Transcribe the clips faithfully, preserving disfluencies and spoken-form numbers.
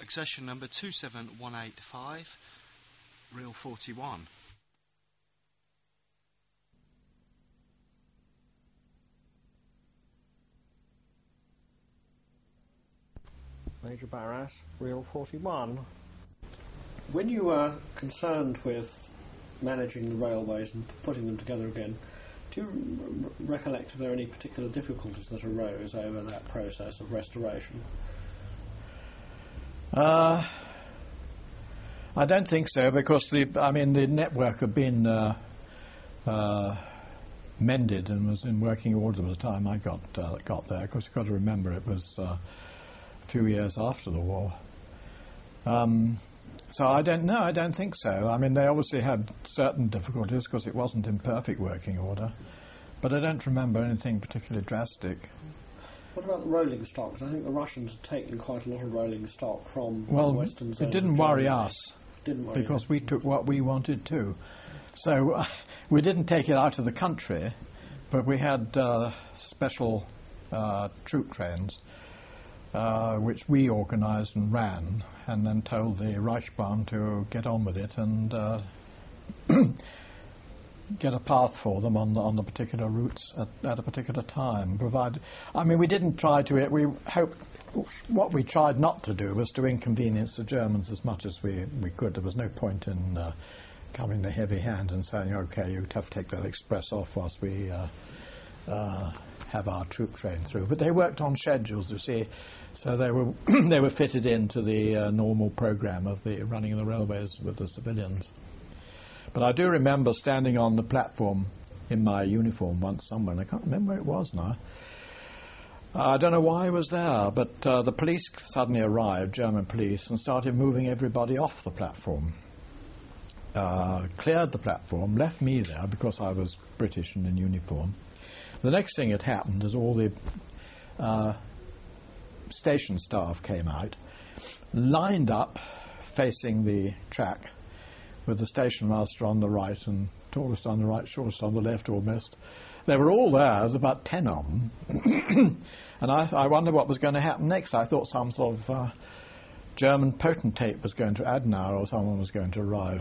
accession number two seven one eight five, reel forty-one. Major Barras, reel forty-one. When you were concerned with managing the railways and putting them together again, do you r- recollect if there are any particular difficulties that arose over that process of restoration? Uh, I don't think so, because the I mean the network had been uh, uh, mended and was in working order by the time I got uh, got there. Of course, you've got to remember it was uh, a few years after the war. Um, so I don't know. I don't think so. I mean, they obviously had certain difficulties because it wasn't in perfect working order, but I don't remember anything particularly drastic. What about the rolling stock? 'Cause I think the Russians had taken quite a lot of rolling stock from well, the western zone. it didn't of worry Germany. us. Didn't worry Because you. we took what we wanted to. So uh, we didn't take it out of the country, but we had uh, special uh, troop trains uh, which we organised and ran, and then told the Reichsbahn to get on with it and uh, get a path for them on the, on the particular routes at, at a particular time. Provide, I mean, we didn't try to. We hoped. What we tried not to do was to inconvenience the Germans as much as we, we could. There was no point in uh, coming the heavy hand and saying, OK, you'd have to take that express off whilst we uh, uh, have our troop train through. But they worked on schedules, you see, so they were they were fitted into the uh, normal programme of the running of the railways with the civilians. But I do remember standing on the platform in my uniform once somewhere, and I can't remember where it was now. I don't know why I was there, but uh, the police suddenly arrived, German police, and started moving everybody off the platform. Uh, cleared the platform, left me there because I was British and in uniform. The next thing that happened is all the uh, station staff came out, lined up facing the track, with the station master on the right and tallest on the right, shortest on the left almost. They were all there. There was about ten of them. And I, I wondered what was going to happen next. I thought some sort of uh, German potentate was going to, Adenauer or someone was going to arrive.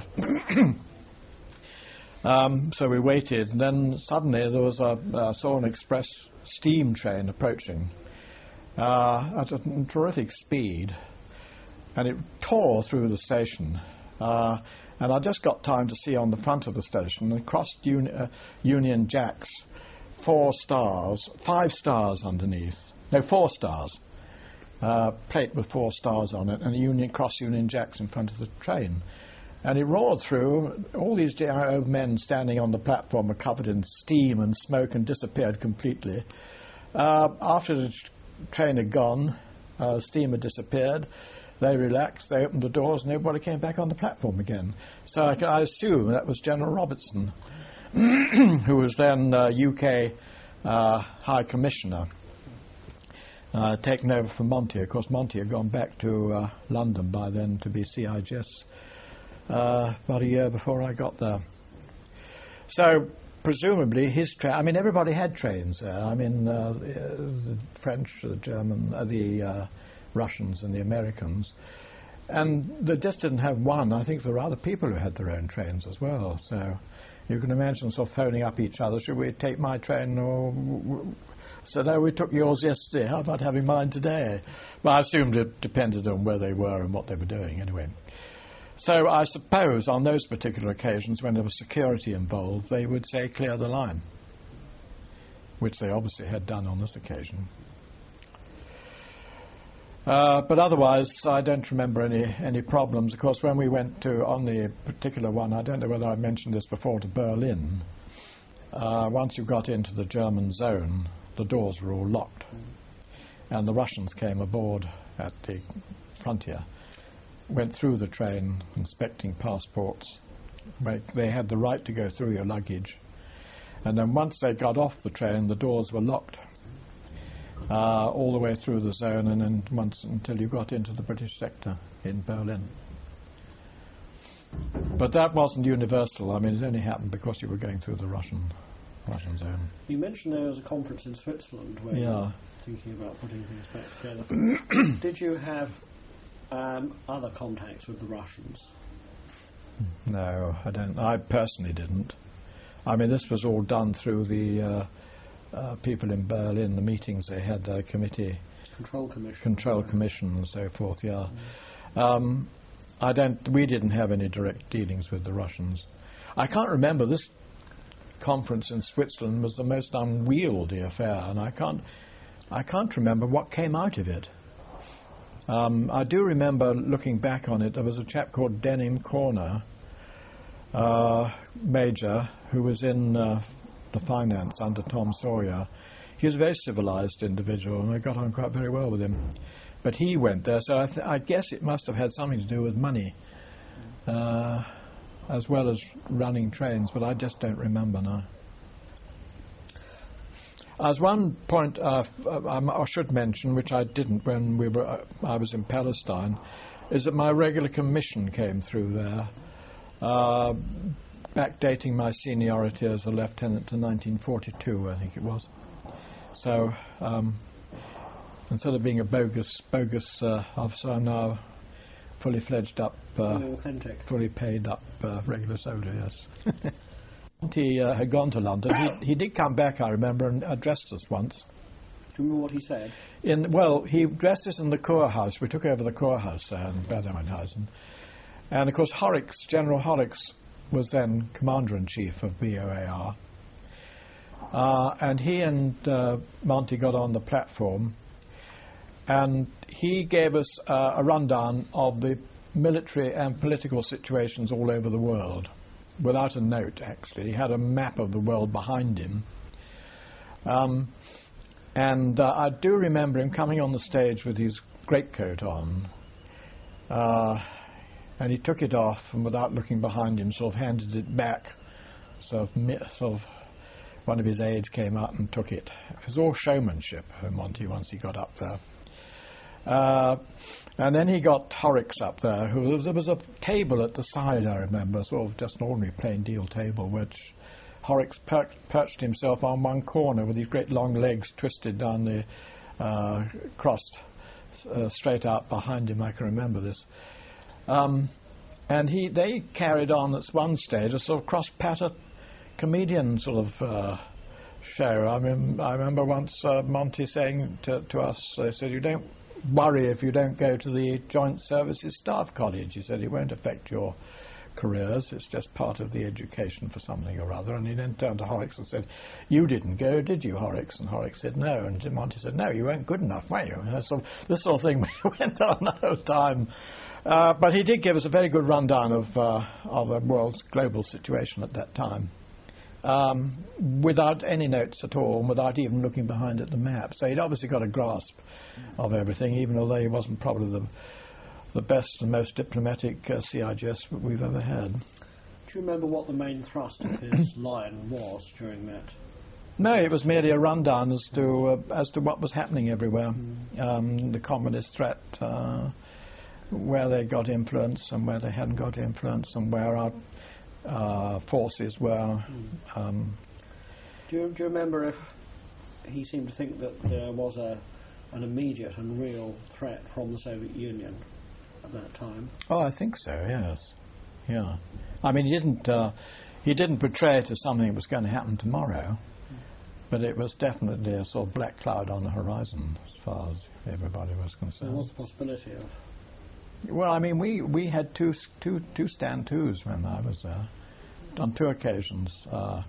um, so we waited, and then suddenly there was a, uh, saw an express steam train approaching uh, at a terrific speed, and it tore through the station. Uh, and I just got time to see on the front of the station, and crossed uni- uh, Union Jacks, four stars, five stars underneath, no, four stars, uh, plate with four stars on it, and a Union Cross Union Jacks in front of the train. And it roared through. All these old men standing on the platform were covered in steam and smoke and disappeared completely. Uh, after the tr- train had gone, uh, steam had disappeared. They relaxed, they opened the doors, and everybody came back on the platform again. So I, I assume that was General Robertson, who was then uh, U K uh, High Commissioner, uh, taken over from Monty. Of course, Monty had gone back to uh, London by then to be C I G S uh, about a year before I got there. So presumably his train, I mean, everybody had trains there. I mean, uh, the French, the German, uh, the uh, Russians and the Americans, and they just didn't have one. I think there were other people who had their own trains as well, so you can imagine sort of phoning up each other, should we take my train, or so no, we took yours yesterday, how about having mine today? But I assumed it depended on where they were and what they were doing anyway. So I suppose on those particular occasions when there was security involved, they would say clear the line, which they obviously had done on this occasion. Uh, but otherwise, I don't remember any, any problems. Of course, when we went to, on the particular one, I don't know whether I mentioned this before, to Berlin, uh, once you got into the German zone, the doors were all locked. And the Russians came aboard at the frontier, went through the train, inspecting passports. They had the right to go through your luggage. And then once they got off the train, the doors were locked. Uh, all the way through the zone, and then once until you got into the British sector in Berlin. But that wasn't universal. I mean, it only happened because you were going through the Russian Russian zone. You mentioned there was a conference in Switzerland where yeah. you were thinking about putting things back together. Did you have um, other contacts with the Russians? No, I don't. I personally didn't. I mean, this was all done through the uh, uh, people in Berlin, the meetings they had, their committee. Control Commission. Control yeah. Commission and so forth, yeah. Mm. Um, I don't. We didn't have any direct dealings with the Russians. I can't remember. This conference in Switzerland was the most unwieldy affair, and I can't. I can't remember what came out of it. Um, I do remember looking back on it. There was a chap called Denham Corner, uh, Major, who was in uh, the finance under Tom Sawyer. He was a very civilized individual, and I got on quite very well with him. But he went there, so I, th- I guess it must have had something to do with money, uh, as well as running trains, but I just don't remember now. As one point uh, I should mention, which I didn't when we were, uh, I was in Palestine, is that my regular commission came through there, uh, backdating my seniority as a lieutenant to nineteen forty-two, I think it was. So um, instead of being a bogus bogus uh, officer, I'm now fully fledged up, uh, authentic, fully paid up uh, regular soldier. Yes. He uh, had gone to London. He, he did come back, I remember, and addressed us once. Do you remember what he said? In well, he addressed us in the Kurhaus. We took over the Kurhaus there in Bad Oeynhausen. And of course, Horrocks, General Horrocks, was then Commander-in-Chief of B O A R. Uh, and he and uh, Monty got on the platform, and he gave us uh, a rundown of the military and political situations all over the world, without a note, actually. He had a map of the world behind him. Um, and uh, I do remember him coming on the stage with his greatcoat on, uh, and he took it off, and without looking behind him, sort of handed it back. Sort of, mi- sort of one of his aides came up and took it. It was all showmanship for Monty once he got up there. Uh, and then he got Horrocks up there. Who was, there was a table at the side, I remember, sort of just an ordinary plain deal table, which Horrocks per- perched himself on one corner with his great long legs twisted down the uh, crossed uh, straight out behind him. I can remember this. Um, and he they carried on at one stage a sort of cross-patter comedian sort of uh, show. I mean, I remember once uh, Monty saying to, to us, they said, "You don't worry if you don't go to the Joint Services Staff College." He said, "It won't affect your careers. It's just part of the education for something or other." And he then turned to Horrocks and said, "You didn't go, did you, Horrocks?" And Horrocks said, "No." And Monty said, "No, you weren't good enough, were you?" And so this sort of thing went on the whole time. Uh, but he did give us a very good rundown of, uh, of the world's global situation at that time. Um, without any notes at all, and without even looking behind at the map. So he'd obviously got a grasp of everything, even although he wasn't probably the the best and most diplomatic uh, C I G S we've ever had. Do you remember what the main thrust of his line was during that? No, it was merely a rundown as to uh, as to what was happening everywhere. Mm. Um, the communist threat, uh, where they got influence and where they hadn't got influence, and where our Uh, forces were. Um, do, you, do you remember if he seemed to think that there was a an immediate and real threat from the Soviet Union at that time? Oh, I think so. Yes, yeah. I mean, he didn't uh, he didn't portray it as something that was going to happen tomorrow, mm. but it was definitely a sort of black cloud on the horizon as far as everybody was concerned. There was the possibility of. Well, I mean, we, we had two two two stand twos when I was there, on two occasions. Uh,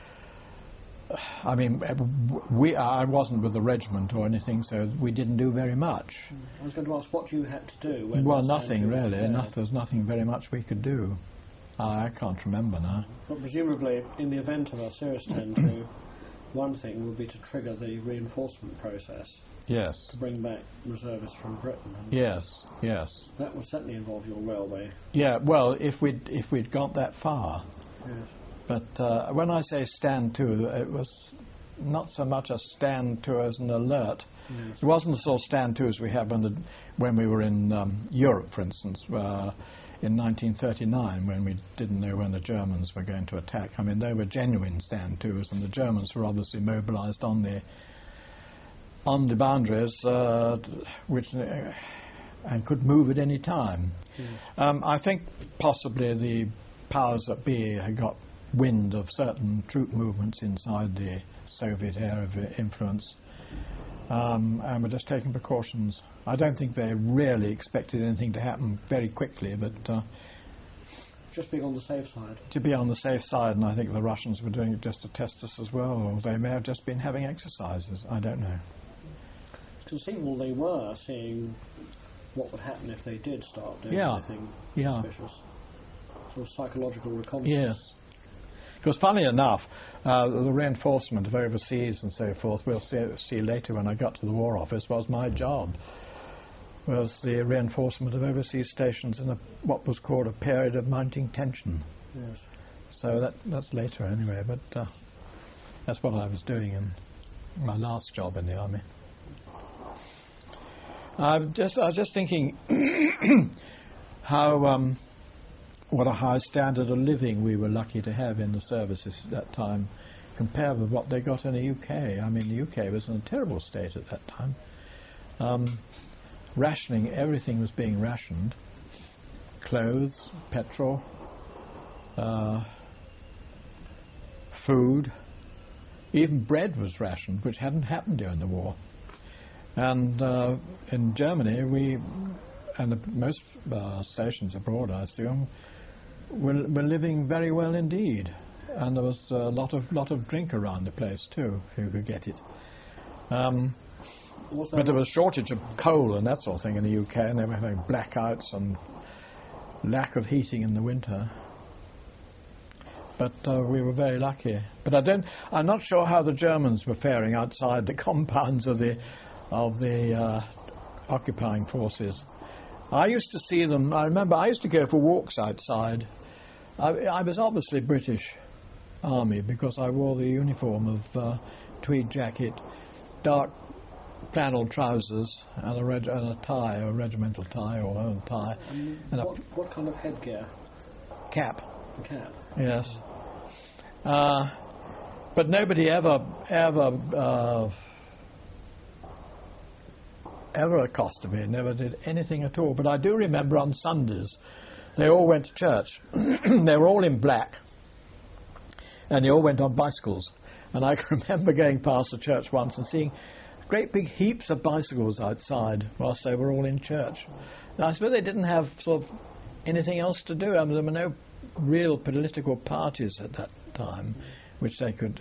I mean, we I wasn't with the regiment or anything, so we didn't do very much. I was going to ask what you had to do. When well, nothing really. No, there was nothing very much we could do. Uh, I can't remember now. But presumably, in the event of a serious stand two, one thing would be to trigger the reinforcement process. Yes. To bring back reservists from Britain. Yes, yes. That would certainly involve your railway. Yeah, well, if we'd, if we'd got that far. Yes. But uh, when I say stand to, it was not so much a stand to as an alert. Yes. It wasn't the sort of stand to as we had when, the, when we were in um, Europe, for instance, uh, in nineteen thirty-nine, when we didn't know when the Germans were going to attack. I mean, they were genuine stand tos, and the Germans were obviously mobilised on the on the boundaries, uh, which uh, and could move at any time. Yes. Um, I think possibly the powers that be had got wind of certain troop movements inside the Soviet area of influence, um, and were just taking precautions. I don't think they really expected anything to happen very quickly, but uh, just being on the safe side. To be on the safe side, and I think the Russians were doing it just to test us as well, or they may have just been having exercises. I don't know. It's conceivable they were seeing what would happen if they did start doing yeah. anything yeah. suspicious. Sort of psychological reconnaissance. Yes. Because funny enough, uh, the reinforcement of overseas and so forth, we'll see, see later when I got to the War Office, was my job. Was the reinforcement of overseas stations in a, what was called a period of mounting tension. Yes. So that that's later anyway, but uh, that's what I was doing in my last job in the army. I'm just, I was just thinking how um, what a high standard of living we were lucky to have in the services at that time, compared with what they got in the U K. I mean, the U K was in a terrible state at that time. Um, rationing, everything was being rationed. Clothes, petrol, uh, food, even bread was rationed, which hadn't happened during the war. And uh, in Germany, we, and the, most uh, stations abroad, I assume, were, were living very well indeed. And there was a lot of lot of drink around the place too, if you could get it. Um, but there was a shortage of coal and that sort of thing in the U K, and they were having blackouts and lack of heating in the winter. But uh, we were very lucky. But I don't. I'm not sure how the Germans were faring outside the compounds of the of the uh, occupying forces. I used to see them. I remember I used to go for walks outside. I, I was obviously British Army because I wore the uniform of uh, tweed jacket, dark flannel trousers, and a, reg- and a tie, a regimental tie or own tie, um, and what, what kind of headgear? a cap. A cap. Yes. Uh, but nobody ever, ever, uh, ever accosted me. Never did anything at all. But I do remember on Sundays, they all went to church. They were all in black, and they all went on bicycles. And I can remember going past the church once and seeing great big heaps of bicycles outside whilst they were all in church. Now, I suppose they didn't have sort of anything else to do. I mean, there were no real political parties at that time which they could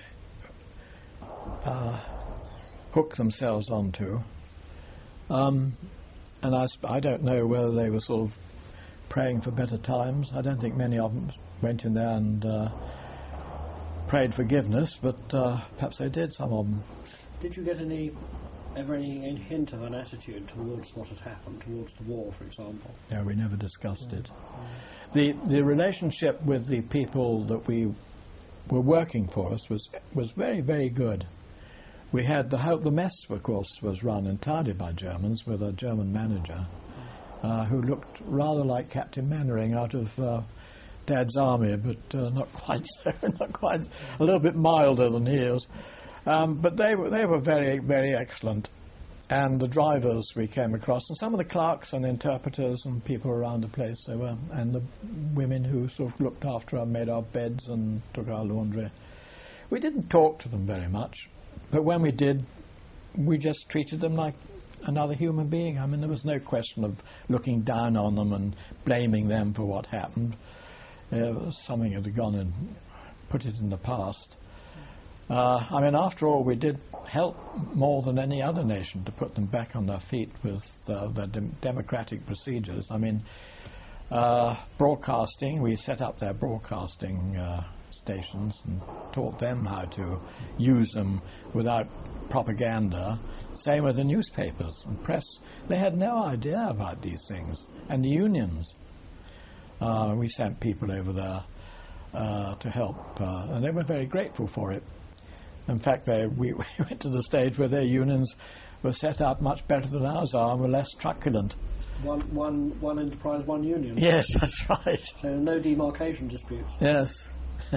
uh, hook themselves onto. Um, and I, sp- I don't know whether they were sort of praying for better times. I don't think many of them went in there and uh, prayed forgiveness, but uh, perhaps they did, some of them. Did you get any, ever any, any hint of an attitude towards what had happened, towards the war, for example? No, we never discussed it. The the relationship with the people that we were working for us was was very, very good. We had the whole, the mess, of course, was run entirely by Germans with a German manager uh, who looked rather like Captain Mannering out of uh, Dad's army, but uh, not quite so, not quite, a little bit milder than he is. Um, but they were they were very, very excellent. And the drivers we came across, and some of the clerks and interpreters and people around the place, they were, and the women who sort of looked after our, made our beds and took our laundry. We didn't talk to them very much, but when we did, we just treated them like another human being. I mean, there was no question of looking down on them and blaming them for what happened. It was something that had gone and put it in the past. Uh, I mean, after all, we did help more than any other nation to put them back on their feet with uh, the dem- democratic procedures. I mean, uh, broadcasting, we set up their broadcasting uh, stations and taught them how to use them without propaganda. Same with the newspapers and press. They had no idea about these things. And the unions. Uh, we sent people over there uh, to help, uh, and they were very grateful for it. In fact, they, we, we went to the stage where their unions were set up much better than ours are and were less truculent. One, one, one enterprise, one union. Yes, that's right. So no demarcation disputes. Yes.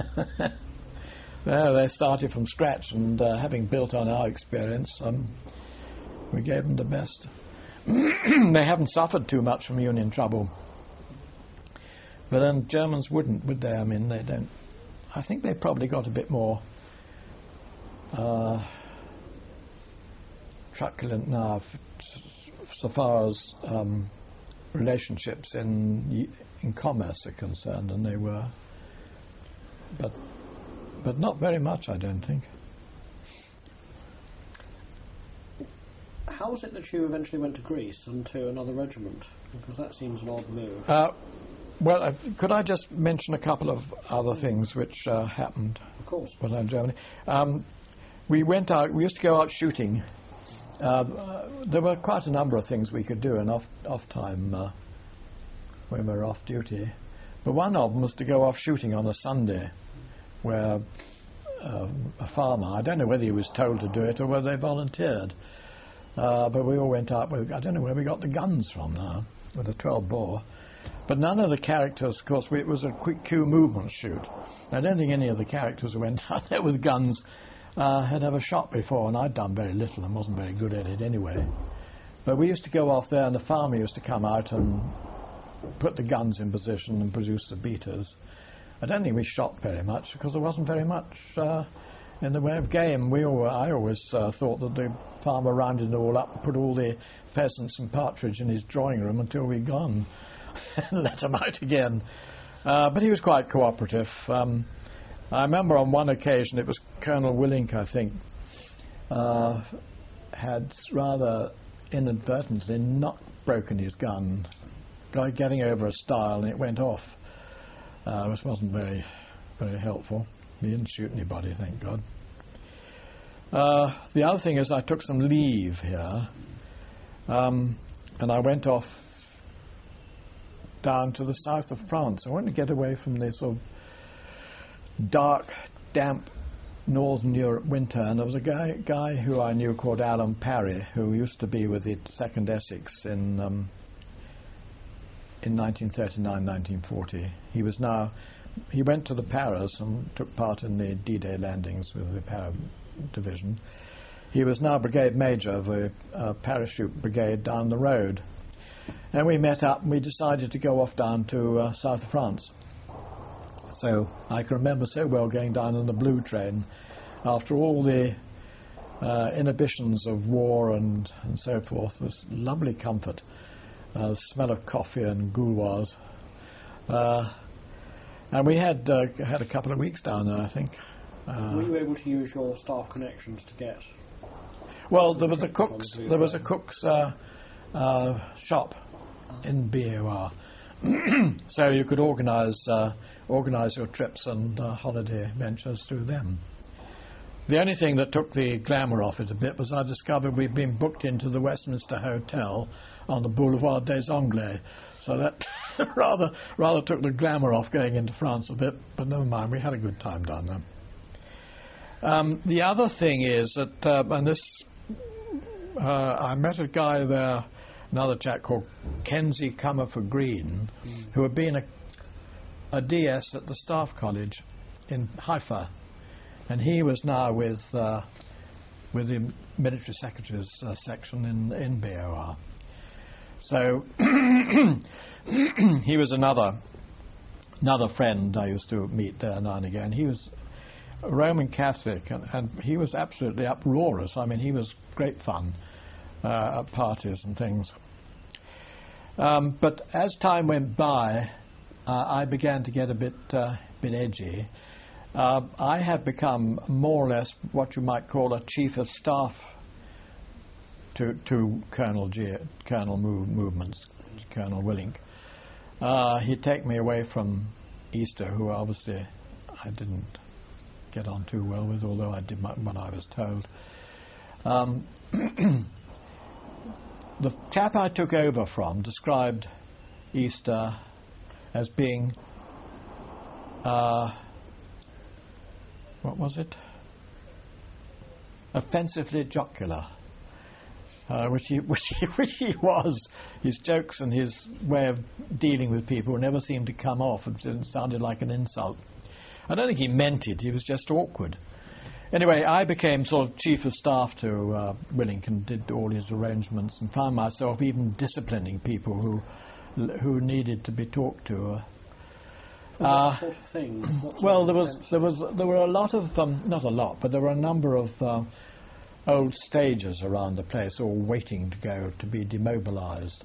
Well, they started from scratch, and uh, having built on our experience, um, we gave them the best. they haven't suffered too much from Union trouble. But then Germans wouldn't, would they? I mean, they don't. I think they probably got a bit more uh, truculent now, f- so far as um, relationships in in commerce are concerned, than they were. But but not very much, I don't think. How was it that you eventually went to Greece and to another regiment? Because that seems an odd move. Uh, well, uh, could I just mention a couple of other things which uh, happened? Of course. While in Germany, um, we went out. We used to go out shooting. Uh, uh, there were quite a number of things we could do in off off time uh, when we were off duty. But one of them was to go off shooting on a Sunday, where uh, a farmer. I don't know whether he was told to do it or whether they volunteered. Uh, but we all went up with, I don't know where we got the guns from now, with a twelve bore. But none of the characters, of course, we, it was a quick Q movement shoot. I don't think any of the characters who went out there with guns uh, had ever shot before, and I'd done very little and wasn't very good at it anyway. But we used to go off there, and the farmer used to come out and put the guns in position and produce the beaters. I don't think we shot very much, because there wasn't very much uh, in the way of game. We all, I always uh, thought that the farmer rounded it all up and put all the pheasants and partridge in his drawing room until we'd gone and let him out again. Uh, but he was quite cooperative. Um, I remember on one occasion, it was Colonel Willink, I think, uh, had rather inadvertently not broken his gun, guy getting over a stile, and it went off, uh, which wasn't very, very helpful. He didn't shoot anybody, thank God. Uh, the other thing is I took some leave here, um, and I went off down to the south of France. I wanted to get away from this sort of dark, damp northern Europe winter, and there was a guy, guy who I knew called Alan Parry, who used to be with the second Essex in um, in nineteen thirty-nine nineteen forty. He was now he went to the Paras and took part in the D-Day landings with the Para division. He was now brigade major of a uh, parachute brigade down the road, and we met up and we decided to go off down to uh, south of France. So I can remember so well going down on the Blue train after all the uh, inhibitions of war and, and so forth. This lovely comfort, uh, the smell of coffee and gouloirs. Uh, and we had uh, had a couple of weeks down there, I think. Uh, Were you able to use your staff connections to get? Well, there was a cook's. There was a cook's uh, uh, shop in B O R, so you could organise uh, organise your trips and uh, holiday ventures through them. The only thing that took the glamour off it a bit was I discovered we'd been booked into the Westminster Hotel on the Boulevard des Anglais, so that rather rather took the glamour off going into France a bit. But never mind, we had a good time down there. Um, the other thing is that, uh, and this, uh, I met a guy there, another chap called Kenzie Comerford Green, mm. who had been a, a D S at the Staff College in Haifa, and he was now with uh, with the military secretaries uh, section in in B O R. So he was another another friend I used to meet there now and again. He was a Roman Catholic, and, and he was absolutely uproarious. I mean, he was great fun uh, at parties and things. Um, but as time went by, uh, I began to get a bit uh, bit edgy. Uh, I had become more or less what you might call a chief of staff to to Colonel G, Colonel Move, Movements, Colonel Willink. Uh, he'd take me away from Easter, who obviously I didn't get on too well with, although I did my, what I was told. Um, the chap I took over from described Easter as being, uh, what was it? Offensively jocular, uh, which he which he which he was. His jokes and his way of dealing with people never seemed to come off. It sounded like an insult. I don't think he meant it. He was just awkward. anyway, I became sort of chief of staff to uh, Willington, did all his arrangements, and found myself even disciplining people who who needed to be talked to. Uh, what sort of things? What sort well, of there was offences? there was there were a lot of um, not a lot, but there were a number of uh, old stagers around the place, all waiting to go to be demobilised.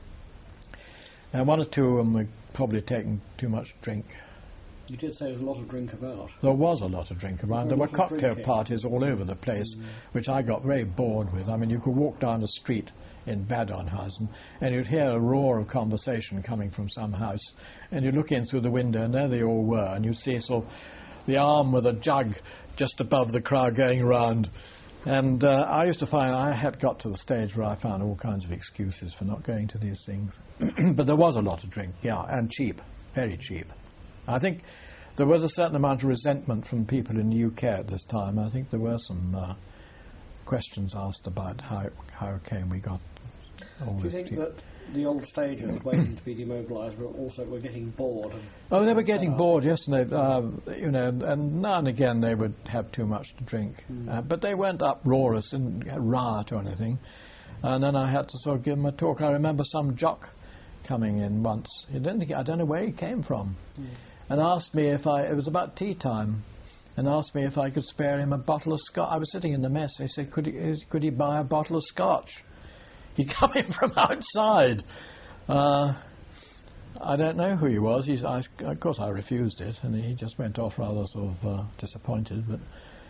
And one or two of them were probably taking too much drink. You did say there was a lot of drink about. There was a lot of drink around. There a were lot of cocktail drinking. parties all over the place, Mm. which I got very bored with. I mean, you could walk down the street in Badonhausen and you'd hear a roar of conversation coming from some house, and you'd look in through the window and there they all were, and you'd see sort of the arm with a jug just above the crowd going around. And uh, I used to find I had got to the stage where I found all kinds of excuses for not going to these things. But there was a lot of drink, yeah, and cheap, very cheap. I think there was a certain amount of resentment from people in the U K at this time. I think there were some uh, questions asked about how how came we got all Do you this think cheap. that the old stagers waiting to be demobilised were also were getting bored? And Oh, they were getting uh, bored, yes, and they, uh, you know, and now and again they would have too much to drink, Mm. uh, but they weren't uproarious and riot or anything. And then I had to sort of give them a talk. I remember some jock coming in once. He didn't, I don't know where he came from, Mm. and asked me if I. It was about tea time, and asked me if I could spare him a bottle of scotch. I was sitting in the mess. He said, "Could he? is- Could he buy a bottle of scotch?" He come in from outside. Uh, I don't know who he was. He's, I, of course, I refused it, and he just went off rather sort of uh, disappointed. But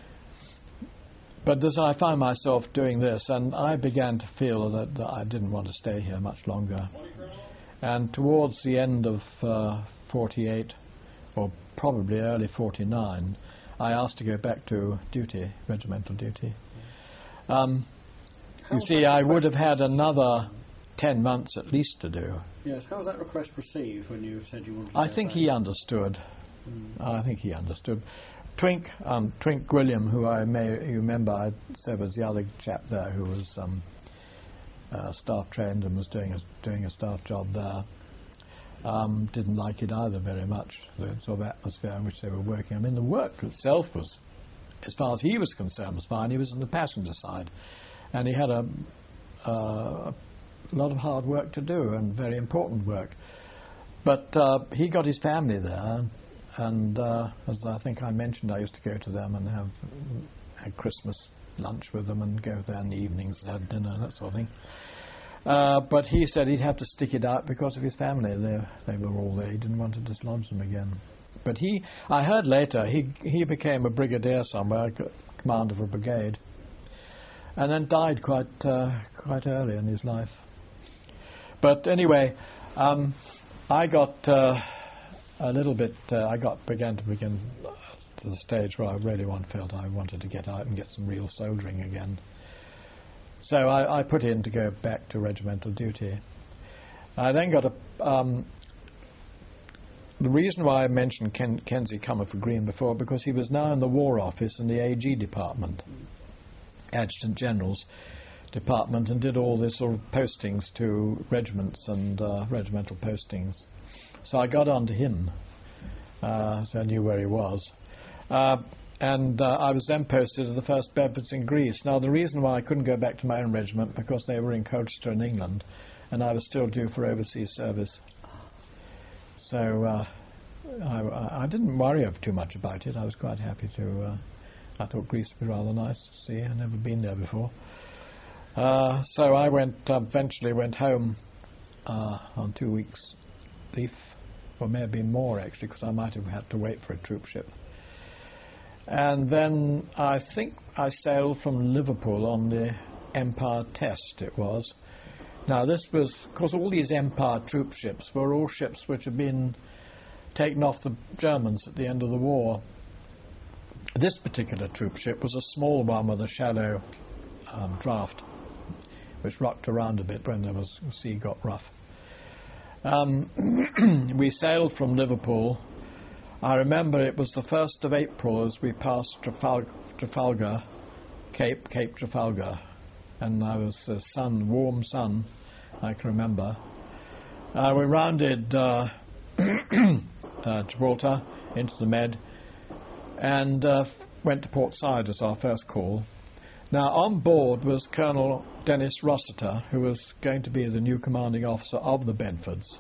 but as I found myself doing this, and I began to feel that, that I didn't want to stay here much longer. And towards the end of uh, forty-eight, or probably early forty-nine, I asked to go back to duty, regimental duty. Um, you How's see, that I would have request had another ten months at least to do. Yes, how was that request received when you said you wanted to I go think back? he understood. Mm. I think he understood. Twink, um, Twink William, who I may you remember, I said was the other chap there who was um, uh, staff trained and was doing a, doing a staff job there. Um, didn't like it either very much, the sort of atmosphere in which they were working. I mean, the work itself was, as far as he was concerned, was fine. He was on the passenger side, and he had a, uh, a lot of hard work to do and very important work. But uh, he got his family there, and uh, as I think I mentioned, I used to go to them and have had Christmas lunch with them and go there in the evenings and have dinner and that sort of thing. Uh, but he said he'd have to stick it out because of his family. They, they were all there. He didn't want to dislodge them again. But he, I heard later, he he became a brigadier somewhere, c- command of a brigade, and then died quite uh, quite early in his life. But anyway, um, I got uh, a little bit. Uh, I got began to begin to the stage where I really want, felt I wanted to get out and get some real soldiering again. So I, I put in to go back to regimental duty. I then got a. Um, the reason why I mentioned Ken, Kenzie Comerford Green before, because he was now in the War Office in the A G department, Adjutant General's department, and did all this sort of postings to regiments and uh, regimental postings. So I got on to him, uh, so I knew where he was. Uh, and uh, I was then posted to the first Bedfords in Greece. Now, the reason why I couldn't go back to my own regiment, because they were in Colchester in England, and I was still due for overseas service. So uh, I, I didn't worry too much about it. I was quite happy to. Uh, I thought Greece would be rather nice to see. I'd never been there before. Uh, so I went. Uh, eventually, went home uh, on two weeks' leave, or maybe more actually, because I might have had to wait for a troop ship. And then I think I sailed from Liverpool on the Empire Test. It was. Now, this was, of course, all these Empire troop ships were all ships which had been taken off the Germans at the end of the war. This particular troop ship was a small one with a shallow um, draft, which rocked around a bit when there was, the sea got rough. Um, we sailed from Liverpool. I remember it was the first of April as we passed Trafal- Trafalgar, Cape, Cape Trafalgar. And I was the sun, warm sun, I can remember. Uh, we rounded uh, uh, Gibraltar into the Med, and uh, went to Port Said as our first call. Now, on board was Colonel Dennis Rossiter, who was going to be the new commanding officer of the Bedfords.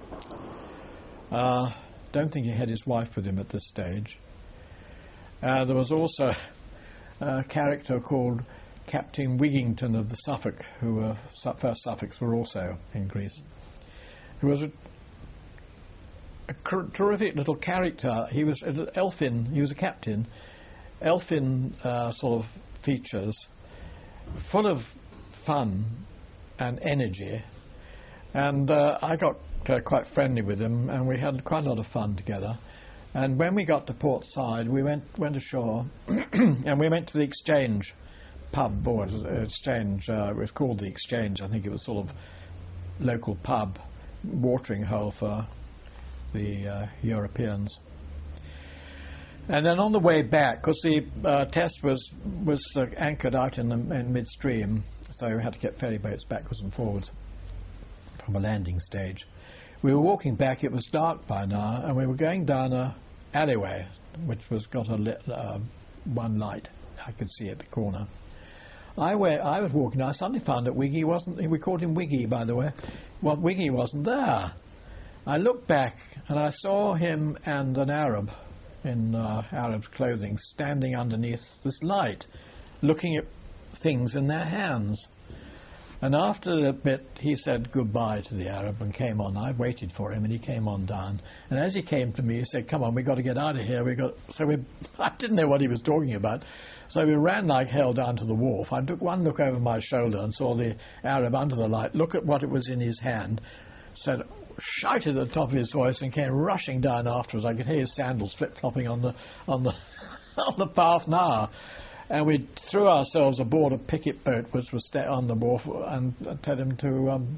Uh, don't think he had his wife with him at this stage. Uh, there was also a character called Captain Wigington of the Suffolk, who were first Suffolks were also in Greece. He was a, a cr- terrific little character. He was an elfin. He was a captain, elfin uh, sort of features, full of fun and energy. And uh, I got uh, quite friendly with him, and we had quite a lot of fun together. And when we got to Port Said, we went went ashore, and we went to the Exchange pub, or Exchange. Uh, it was called the Exchange. I think it was sort of local pub, watering hole for the uh, Europeans. And then on the way back, because the uh, test was was uh, anchored out in the in midstream, so we had to get ferry boats backwards and forwards from a landing stage. We were walking back. It was dark by now, and we were going down a alleyway, which was got a lit, uh, one light I could see at the corner. I, wa- I was walking. I suddenly found that Wiggy wasn't. We called him Wiggy, by the way. Well, Wiggy wasn't there. I looked back and I saw him and an Arab in uh, Arab's clothing standing underneath this light, looking at things in their hands. And after a bit, he said goodbye to the Arab and came on. I waited for him, and he came on down. And as he came to me, he said, "Come on, we've got to get out of here." We got so we. I didn't know what he was talking about, so we ran like hell down to the wharf. I took one look over my shoulder and saw the Arab under the light. Look at what it was in his hand. Said, shouted at the top of his voice, and came rushing down after us. I could hear his sandals flip flopping on the on the on the path now. And we threw ourselves aboard a picket boat which was sta- on the wharf and uh, told him to um,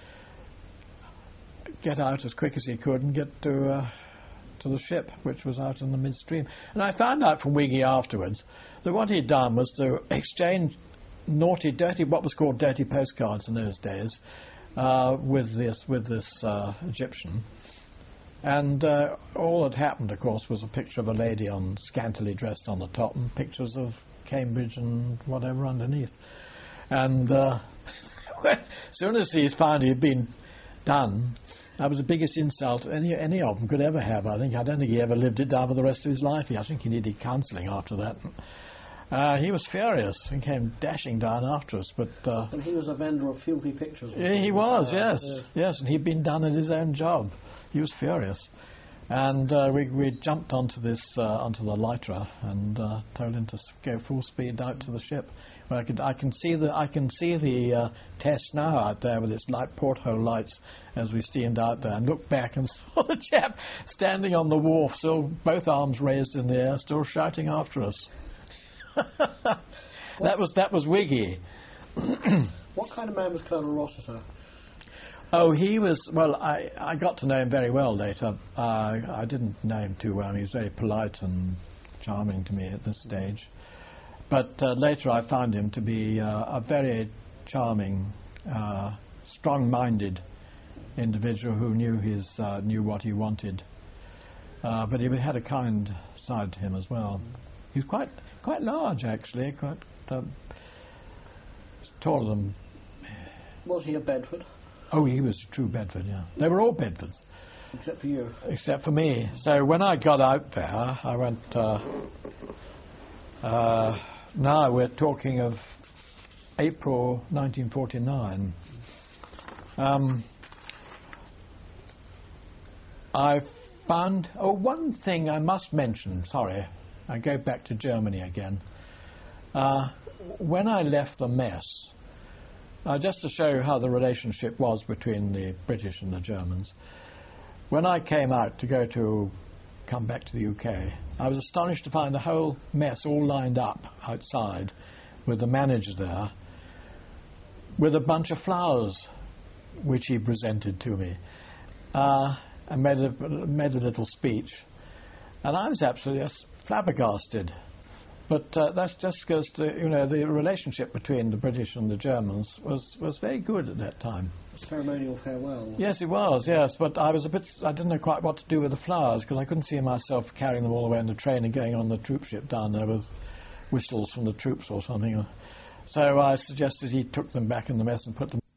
get out as quick as he could and get to uh, to the ship, which was out in the midstream. And I found out from Wiggy afterwards that what he'd done was to exchange naughty, dirty, what was called dirty postcards in those days, uh, with this with this uh, Egyptian. And uh, all that happened, of course, was a picture of a lady on scantily dressed on the top, and pictures of Cambridge and whatever underneath. And uh, as soon as he found he'd been done, that was the biggest insult any any of them could ever have. I think I don't think he ever lived it down for the rest of his life. I think he needed counselling after that. Uh, he was furious and came dashing down after us. But uh, and he was a vendor of filthy pictures. Yeah, he was. Uh, yes, yeah. yes, and he'd been done at his own job. He was furious, and uh, we we jumped onto this uh, onto the lighter and uh, told him to s- go full speed out to the ship. Where I could I can see the I can see the uh, test now out there with its light porthole lights as we steamed out there, and looked back and saw the chap standing on the wharf, still both arms raised in the air, still shouting after us. that was that was Wiggy. What kind of man was Colonel Rossiter? Oh, he was, well, I, I got to know him very well later. Uh, I didn't know him too well. He was very polite and charming to me at this stage. But uh, later I found him to be uh, a very charming, uh, strong-minded individual who knew his uh, knew what he wanted. Uh, but he had a kind side to him as well. He was quite quite large, actually, quite uh, taller than... Was he a Bedford? Oh, he was a true Bedford, yeah. They were all Bedfords. Except for you. Except for me. So when I got out there, I went... Uh, uh, now we're talking of April nineteen forty-nine. Um, I found... Oh, one thing I must mention, sorry. I go back to Germany again. Uh, when I left the mess... Uh, just to show you how the relationship was between the British and the Germans. When I came out to go to come back to the U K, I was astonished to find the whole mess all lined up outside with the manager there with a bunch of flowers which he presented to me uh, and made a, made a little speech. And I was absolutely flabbergasted. But uh, that's just because the, you know the relationship between the British and the Germans was, was very good at that time. ceremonial farewell. Yes, it was, yes, but I was a bit, I didn't know quite what to do with the flowers, because I couldn't see myself carrying them all the way in the train and going on the troop ship down there with whistles from the troops or something. So I suggested he took them back in the mess and put them